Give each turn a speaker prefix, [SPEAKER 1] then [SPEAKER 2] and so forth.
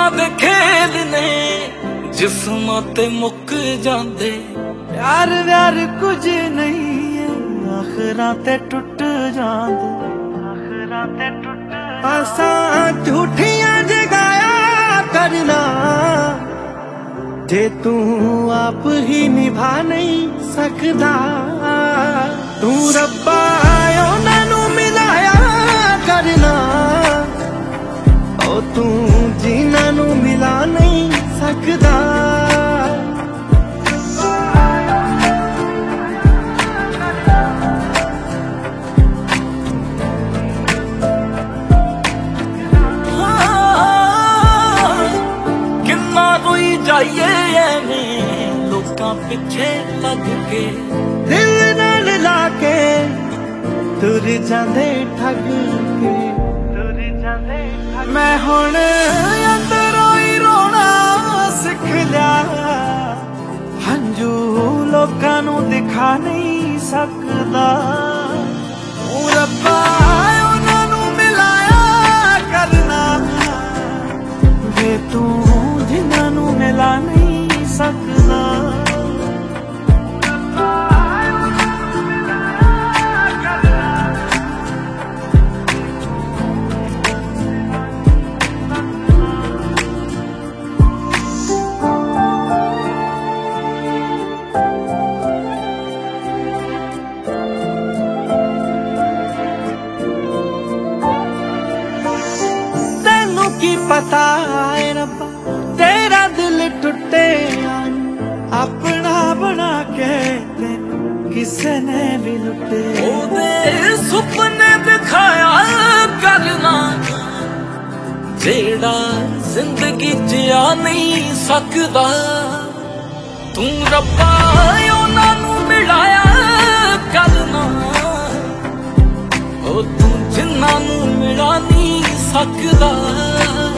[SPEAKER 1] ਰੂਹਾਂ ਦੇ ਖੇਲ ਨੇ ਜਿਸਮਾਂ ਤੇ ਮੁੱਕ ਜਾਂਦੇ।
[SPEAKER 2] प्यार व्यार कुछ नहीं है आखिरां ते टुट जांदे। असां झूठियां जगाया करना जे तू आप ही निभा नहीं सकदा। तू रब्बा उन्हां नूं मिलाया करना ओ तू जिन्हां नूं मिला नहीं सकदा।
[SPEAKER 1] जाइए एवें लोकां पिछे लग के
[SPEAKER 2] दिल नाल लाके तुर जांदे ठग के। मैं हुण अंदरों ही रोना सिख लिया। हंजू लोकां नूं दिखा नहीं सकदा। ओ रब्बा उन्हां नूं मिलाया करना वे तू जिन्हां नूं मिला नहीं सकदा। तैनू की पता है रब्बा तेरा दिल टुटे अपना बना के किसे ने भी लुटे।
[SPEAKER 1] ओदे सुपने दिखाया करना जेड़ा जिंदगी जिया नहीं सकदा। तू रब्बा उन्हां नूं मिलाया करना ओ तू जिन्हां नूं मिला नहीं सकदा।